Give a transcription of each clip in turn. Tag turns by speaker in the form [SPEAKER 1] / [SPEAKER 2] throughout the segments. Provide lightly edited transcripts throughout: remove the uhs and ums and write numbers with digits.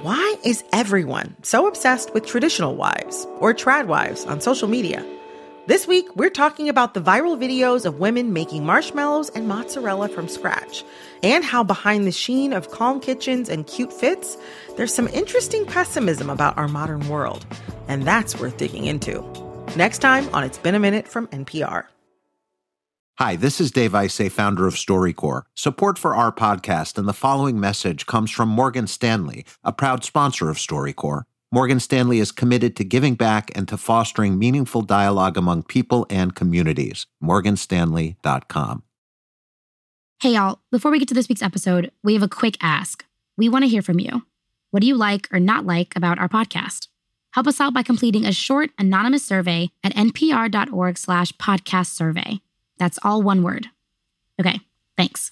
[SPEAKER 1] Why is everyone so obsessed with traditional wives or trad wives on social media? This week, we're talking about the viral videos of women making marshmallows and mozzarella from scratch, and how behind the sheen of calm kitchens and cute fits, there's some interesting pessimism about our modern world. And that's worth digging into. Next time on It's Been a Minute from NPR.
[SPEAKER 2] Hi, this is Dave Isay, founder of StoryCorps. Support for our podcast and the following message comes from Morgan Stanley, a proud sponsor of StoryCorps. Morgan Stanley is committed to giving back and to fostering meaningful dialogue among people and communities. morganstanley.com.
[SPEAKER 3] Hey, y'all. Before we get to this week's episode, we have a quick ask. We want to hear from you. What do you like or not like about our podcast? Help us out by completing a short, anonymous survey at npr.org/podcast survey. That's all one word. Okay, thanks.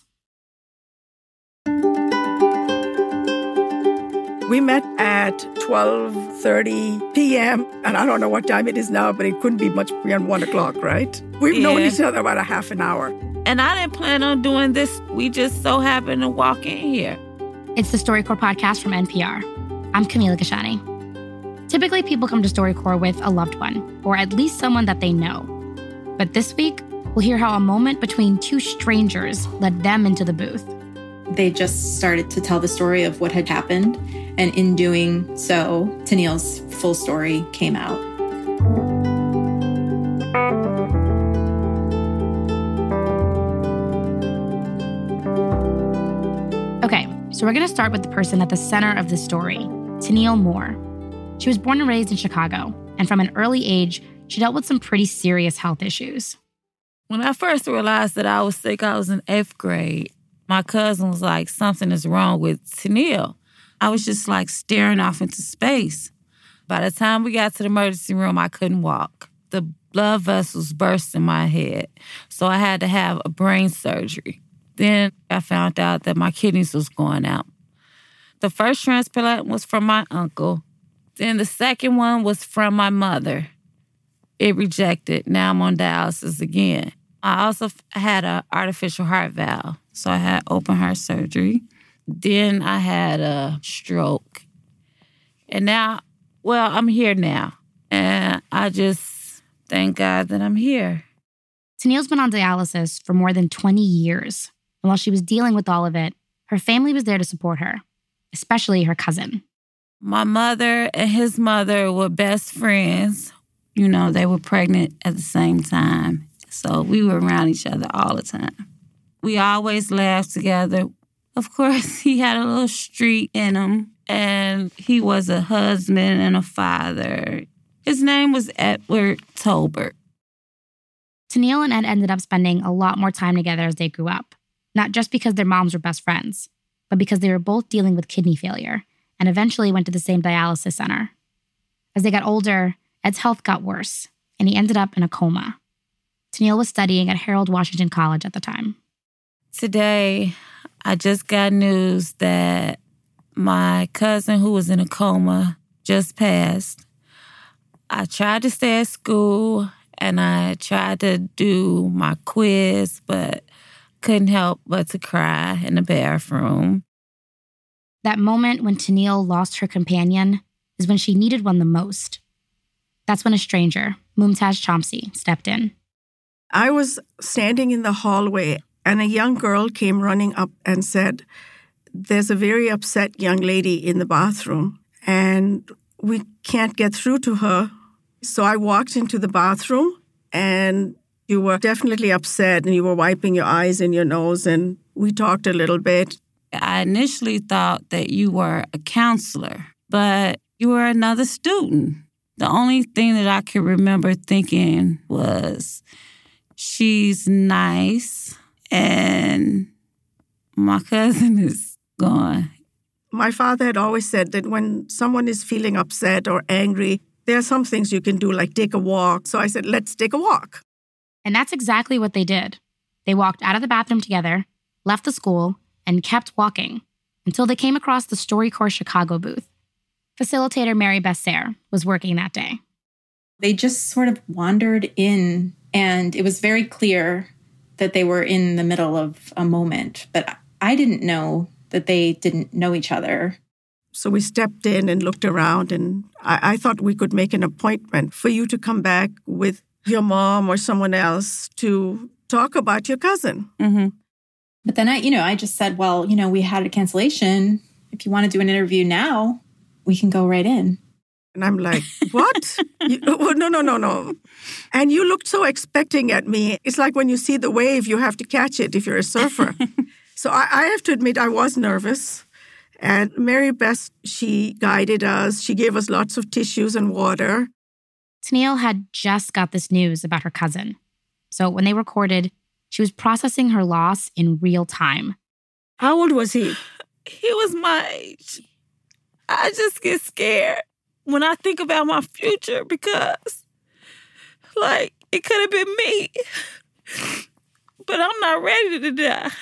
[SPEAKER 4] We met at 12:30 p.m., and I don't know what time it is now, but it couldn't be much beyond 1 o'clock, right? We've known each other about a half an hour.
[SPEAKER 5] And I didn't plan on doing this. We just so happened to walk in here.
[SPEAKER 3] It's the StoryCorps podcast from NPR. I'm Camila Kashani. Typically, people come to StoryCorps with a loved one, or at least someone that they know. But this week, we'll hear how a moment between two strangers led them into the booth.
[SPEAKER 6] They just started to tell the story of what had happened, and in doing so, Tennille's full story came out.
[SPEAKER 3] Okay, so we're going to start with the person at the center of the story, Tennille Moore. She was born and raised in Chicago, and from an early age, she dealt with some pretty serious health issues.
[SPEAKER 5] When I first realized that I was sick, I was in 8th grade. My cousin was like, something is wrong with Tennille. I was just like staring off into space. By the time we got to the emergency room, I couldn't walk. The blood vessels burst in my head, so I had to have a brain surgery. Then I found out that my kidneys was going out. The first transplant was from my uncle. Then the second one was from my mother. It rejected. Now I'm on dialysis again. I also had an artificial heart valve, so I had open heart surgery. Then I had a stroke. And now, well, I'm here now. And I just thank God that I'm here.
[SPEAKER 3] Tennille's been on dialysis for more than 20 years. And while she was dealing with all of it, her family was there to support her, especially her cousin.
[SPEAKER 5] My mother and his mother were best friends. You know, they were pregnant at the same time. So we were around each other all the time. We always laughed together. Of course, he had a little streak in him, and he was a husband and a father. His name was Edward Tolbert.
[SPEAKER 3] Tennille and Ed ended up spending a lot more time together as they grew up, not just because their moms were best friends, but because they were both dealing with kidney failure and eventually went to the same dialysis center. As they got older, Ed's health got worse, and he ended up in a coma. Tennille was studying at Harold Washington College at the time.
[SPEAKER 5] Today, I just got news that my cousin who was in a coma just passed. I tried to stay at school, and I tried to do my quiz, but couldn't help but to cry in the bathroom.
[SPEAKER 3] That moment when Tennille lost her companion is when she needed one the most. That's when a stranger, Mumtaz Chomsky, stepped in.
[SPEAKER 4] I was standing in the hallway, and a young girl came running up and said, "There's a very upset young lady in the bathroom, and we can't get through to her." So I walked into the bathroom, and you were definitely upset, and you were wiping your eyes and your nose, and we talked a little bit.
[SPEAKER 5] I initially thought that you were a counselor, but you were another student. The only thing that I could remember thinking was, she's nice, and my cousin is gone.
[SPEAKER 4] My father had always said that when someone is feeling upset or angry, there are some things you can do, like take a walk. So I said, let's take a walk.
[SPEAKER 3] And that's exactly what they did. They walked out of the bathroom together, left the school, and kept walking until they came across the StoryCorps Chicago booth. Facilitator Mary Besser was working that day.
[SPEAKER 6] They just sort of wandered in, and it was very clear that they were in the middle of a moment. But I didn't know that they didn't know each other.
[SPEAKER 4] So we stepped in and looked around, and I thought we could make an appointment for you to come back with your mom or someone else to talk about your cousin.
[SPEAKER 6] Mm-hmm. But then I just said, well, we had a cancellation. If you want to do an interview now, we can go right in.
[SPEAKER 4] And I'm like, what? No. And you looked so expecting at me. It's like when you see the wave, you have to catch it if you're a surfer. So I have to admit I was nervous. And Mary Beth, she guided us. She gave us lots of tissues and water.
[SPEAKER 3] Tennille had just got this news about her cousin. So when they recorded, she was processing her loss in real time.
[SPEAKER 4] How old was he?
[SPEAKER 5] He was my age. I just get scared when I think about my future because, it could have been me. But I'm not ready to die.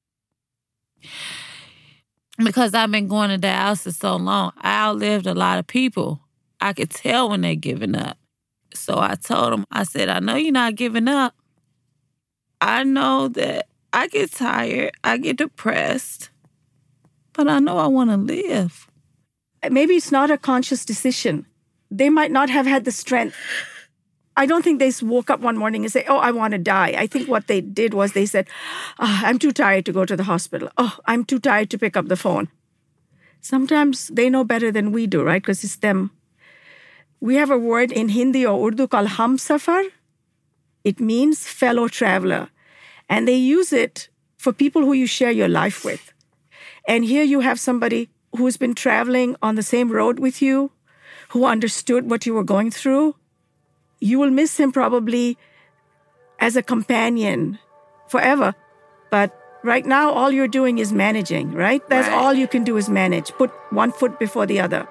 [SPEAKER 5] Because I've been going to dialysis so long, I outlived a lot of people. I could tell when they're giving up. So I told them, I said, I know you're not giving up. I know that I get tired, I get depressed, but I know I want to live.
[SPEAKER 4] Maybe it's not a conscious decision. They might not have had the strength. I don't think they woke up one morning and say, oh, I want to die. I think what they did was they said, I'm too tired to go to the hospital. Oh, I'm too tired to pick up the phone. Sometimes they know better than we do, right? Because it's them. We have a word in Hindi or Urdu called Humsafar. It means fellow traveler. And they use it for people who you share your life with. And here you have somebody who's been traveling on the same road with you, who understood what you were going through. You will miss him probably as a companion forever. But right now, all you're doing is managing, right? That's all you can do is manage. Put one foot before the other.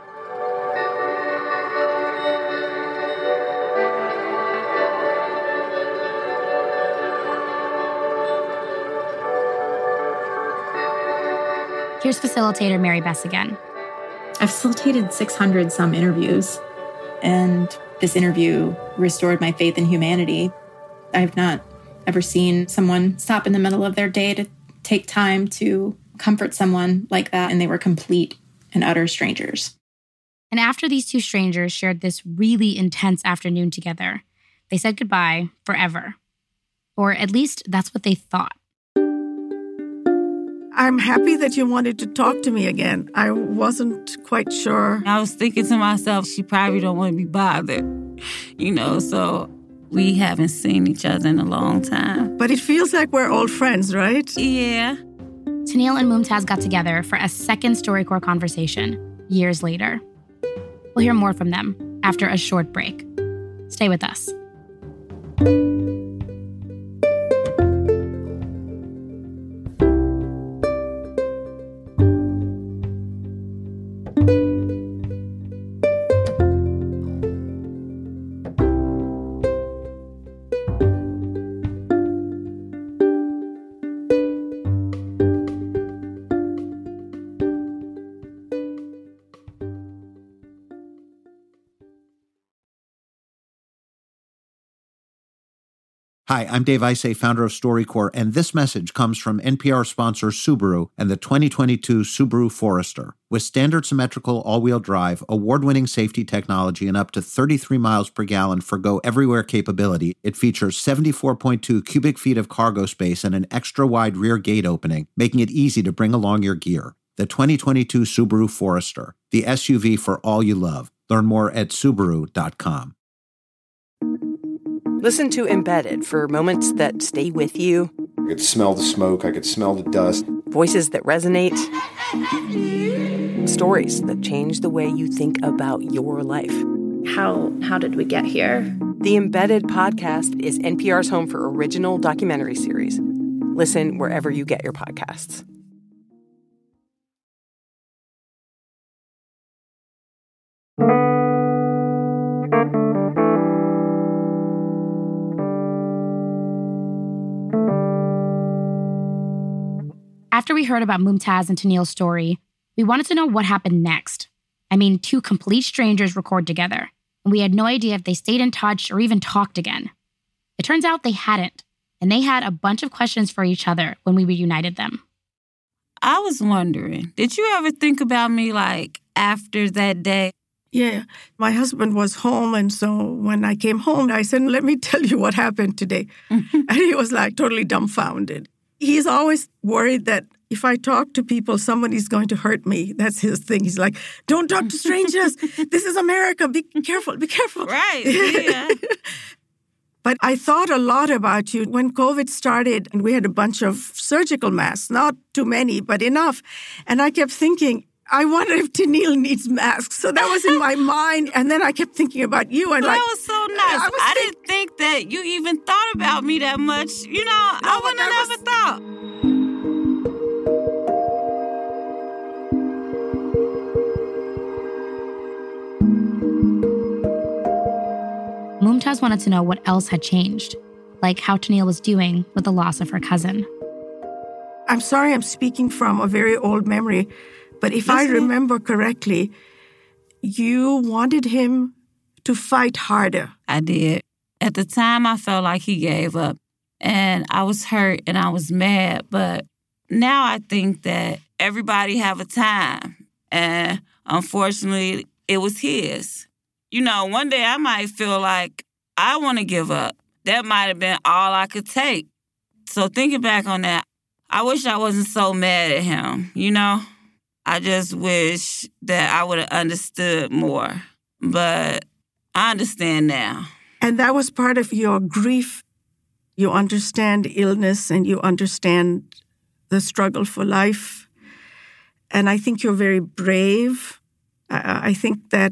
[SPEAKER 3] Here's facilitator Mary Beth again.
[SPEAKER 6] I've facilitated 600 some interviews, and this interview restored my faith in humanity. I've not ever seen someone stop in the middle of their day to take time to comfort someone like that, and they were complete and utter strangers.
[SPEAKER 3] And after these two strangers shared this really intense afternoon together, they said goodbye forever. Or at least that's what they thought.
[SPEAKER 4] I'm happy that you wanted to talk to me again. I wasn't quite sure.
[SPEAKER 5] I was thinking to myself, she probably don't want to be bothered, so we haven't seen each other in a long time.
[SPEAKER 4] But it feels like we're old friends, right?
[SPEAKER 5] Yeah.
[SPEAKER 3] Tennille and Mumtaz got together for a second StoryCorps conversation years later. We'll hear more from them after a short break. Stay with us.
[SPEAKER 2] Hi, I'm Dave Isay, founder of StoryCorps, and this message comes from NPR sponsor Subaru and the 2022 Subaru Forester. With standard symmetrical all-wheel drive, award-winning safety technology, and up to 33 miles per gallon for go-everywhere capability, it features 74.2 cubic feet of cargo space and an extra-wide rear gate opening, making it easy to bring along your gear. The 2022 Subaru Forester, the SUV for all you love. Learn more at Subaru.com.
[SPEAKER 1] Listen to Embedded for moments that stay with you.
[SPEAKER 7] I could smell the smoke. I could smell the dust.
[SPEAKER 1] Voices that resonate. Stories that change the way you think about your life.
[SPEAKER 8] How did we get here?
[SPEAKER 1] The Embedded podcast is NPR's home for original documentary series. Listen wherever you get your podcasts.
[SPEAKER 3] After we heard about Mumtaz and Tennille's story, we wanted to know what happened next. I mean, two complete strangers record together, and we had no idea if they stayed in touch or even talked again. It turns out they hadn't, and they had a bunch of questions for each other when we reunited them.
[SPEAKER 5] I was wondering, did you ever think about me after that day?
[SPEAKER 4] Yeah. My husband was home, and so when I came home, I said, let me tell you what happened today. And he was like totally dumbfounded. He's always worried that if I talk to people, somebody's going to hurt me. That's his thing. He's like, don't talk to strangers. This is America. Be careful. Be careful.
[SPEAKER 5] Right. Yeah.
[SPEAKER 4] But I thought a lot about you. When COVID started, and we had a bunch of surgical masks, not too many, but enough. And I kept thinking, I wonder if Tennille needs masks. So that was in my mind. And then I kept thinking about you. And
[SPEAKER 5] that was so nice. I didn't think that you even thought about me that much. You know, I wouldn't have never thought.
[SPEAKER 3] Mumtaz wanted to know what else had changed, like how Tennille was doing with the loss of her cousin.
[SPEAKER 4] I'm sorry I'm speaking from a very old memory, but if I remember correctly, you wanted him to fight harder.
[SPEAKER 5] I did. At the time, I felt like he gave up, and I was hurt and I was mad, but now I think that everybody have a time, and unfortunately, it was his. You know, one day I might feel like I want to give up. That might have been all I could take. So thinking back on that, I wish I wasn't so mad at him, you know? I just wish that I would have understood more. But I understand now.
[SPEAKER 4] And that was part of your grief. You understand illness and you understand the struggle for life. And I think you're very brave. I think that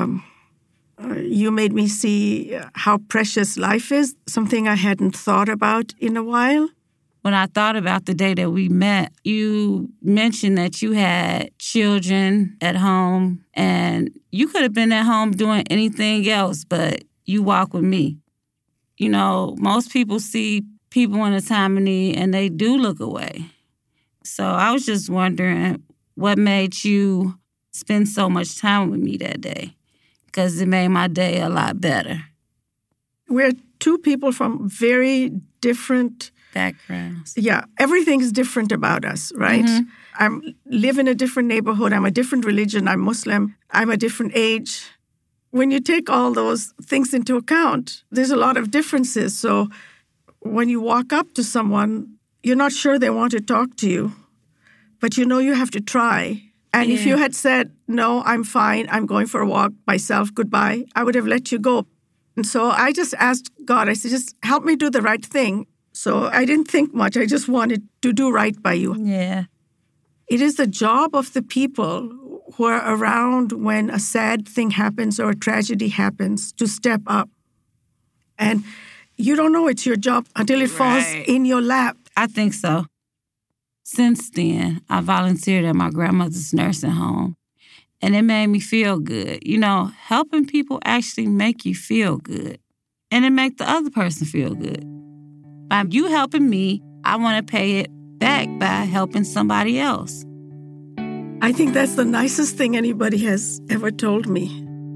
[SPEAKER 4] you made me see how precious life is, something I hadn't thought about in a while.
[SPEAKER 5] When I thought about the day that we met, you mentioned that you had children at home, and you could have been at home doing anything else, but you walk with me. You know, most people see people in a time of need, and they do look away. So I was just wondering what made you spend so much time with me that day, because it made my day a lot better.
[SPEAKER 4] We're two people from very different
[SPEAKER 5] backgrounds.
[SPEAKER 4] Yeah, everything's different about us, right? Mm-hmm. I live in a different neighborhood. I'm a different religion. I'm Muslim. I'm a different age. When you take all those things into account, there's a lot of differences. So when you walk up to someone, you're not sure they want to talk to you, but you know you have to try. And if you had said, no, I'm fine, I'm going for a walk myself, goodbye, I would have let you go. And so I just asked God, I said, just help me do the right thing. So I didn't think much. I just wanted to do right by you.
[SPEAKER 5] Yeah.
[SPEAKER 4] It is the job of the people who are around when a sad thing happens or a tragedy happens to step up. And you don't know it's your job until it falls in your lap.
[SPEAKER 5] I think so. Since then, I volunteered at my grandmother's nursing home, and it made me feel good. You know, helping people actually make you feel good, and it make the other person feel good. By you helping me, I want to pay it back by helping somebody else.
[SPEAKER 4] I think that's the nicest thing anybody has ever told me.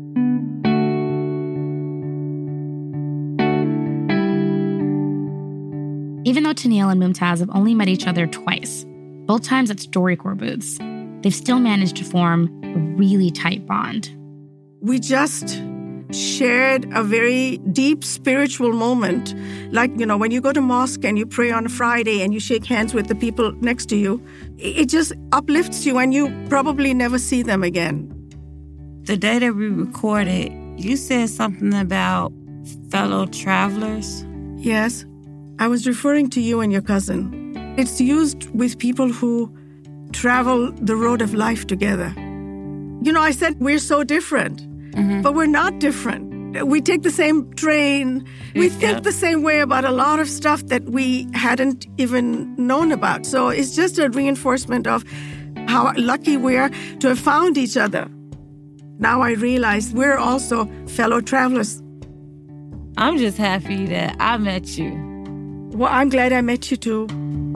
[SPEAKER 3] Even though Tennille and Mumtaz have only met each other twice, both times at StoryCorps booths, they've still managed to form a really tight bond.
[SPEAKER 4] We just shared a very deep spiritual moment. Like, you know, when you go to mosque and you pray on a Friday and you shake hands with the people next to you, it just uplifts you and you probably never see them again.
[SPEAKER 5] The day that we recorded, you said something about fellow travelers.
[SPEAKER 4] Yes. I was referring to you and your cousin. It's used with people who travel the road of life together. You know, I said we're so different. Mm-hmm. But we're not different. We take the same train. We think the same way about a lot of stuff that we hadn't even known about. So it's just a reinforcement of how lucky we are to have found each other. Now I realize we're also fellow travelers.
[SPEAKER 5] I'm just happy that I met you.
[SPEAKER 4] Well, I'm glad I met you too.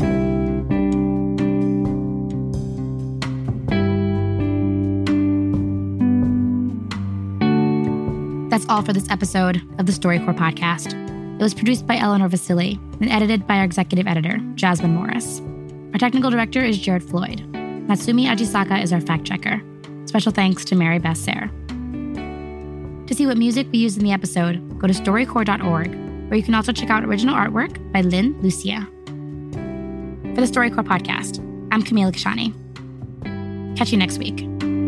[SPEAKER 3] That's all for this episode of the StoryCorps podcast. It was produced by Eleanor Vasili and edited by our executive editor, Jasmine Morris. Our technical director is Jared Floyd. Natsumi Ajisaka is our fact checker. Special thanks to Mary Beth Sayre. To see what music we used in the episode, go to StoryCorps.org, where you can also check out original artwork by Lynn Lucia. For the StoryCorps podcast, I'm Camila Kashani. Catch you next week.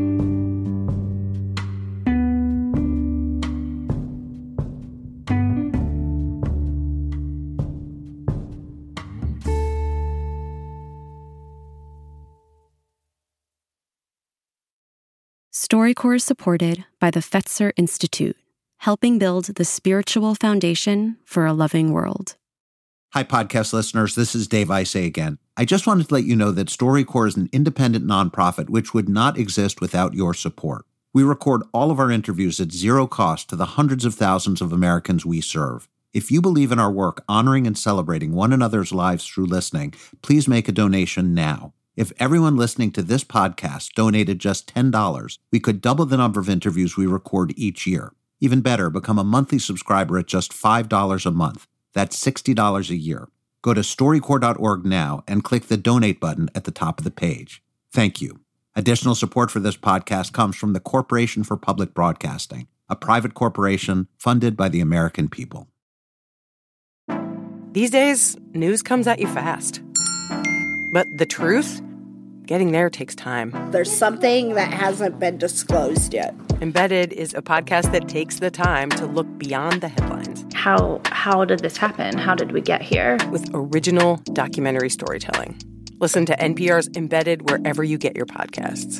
[SPEAKER 9] StoryCorps is supported by the Fetzer Institute, helping build the spiritual foundation for a loving world.
[SPEAKER 2] Hi, podcast listeners. This is Dave Isay again. I just wanted to let you know that StoryCorps is an independent nonprofit which would not exist without your support. We record all of our interviews at zero cost to the hundreds of thousands of Americans we serve. If you believe in our work honoring and celebrating one another's lives through listening, please make a donation now. If everyone listening to this podcast donated just $10, we could double the number of interviews we record each year. Even better, become a monthly subscriber at just $5 a month. That's $60 a year. Go to StoryCorps.org now and click the donate button at the top of the page. Thank you. Additional support for this podcast comes from the Corporation for Public Broadcasting, a private corporation funded by the American people.
[SPEAKER 1] These days, news comes at you fast. But the truth? Getting there takes time.
[SPEAKER 10] There's something that hasn't been disclosed yet.
[SPEAKER 1] Embedded is a podcast that takes the time to look beyond the headlines.
[SPEAKER 8] How did this happen? How did we get here?
[SPEAKER 1] With original documentary storytelling. Listen to NPR's Embedded wherever you get your podcasts.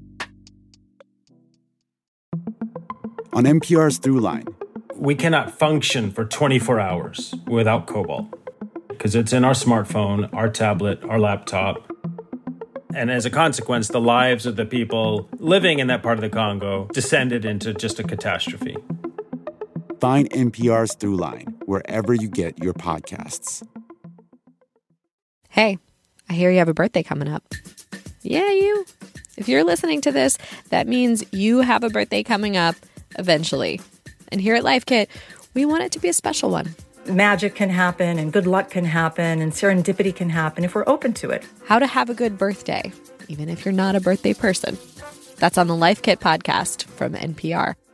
[SPEAKER 11] On NPR's Throughline.
[SPEAKER 12] We cannot function for 24 hours without cobalt because it's in our smartphone, our tablet, our laptop. And as a consequence, the lives of the people living in that part of the Congo descended into just a catastrophe.
[SPEAKER 11] Find NPR's Throughline wherever you get your podcasts.
[SPEAKER 13] Hey, I hear you have a birthday coming up. Yeah, you. If you're listening to this, that means you have a birthday coming up eventually. And here at Life Kit, we want it to be a special one.
[SPEAKER 14] Magic can happen and good luck can happen and serendipity can happen if we're open to it.
[SPEAKER 13] How to have a good birthday, even if you're not a birthday person. That's on the Life Kit podcast from NPR.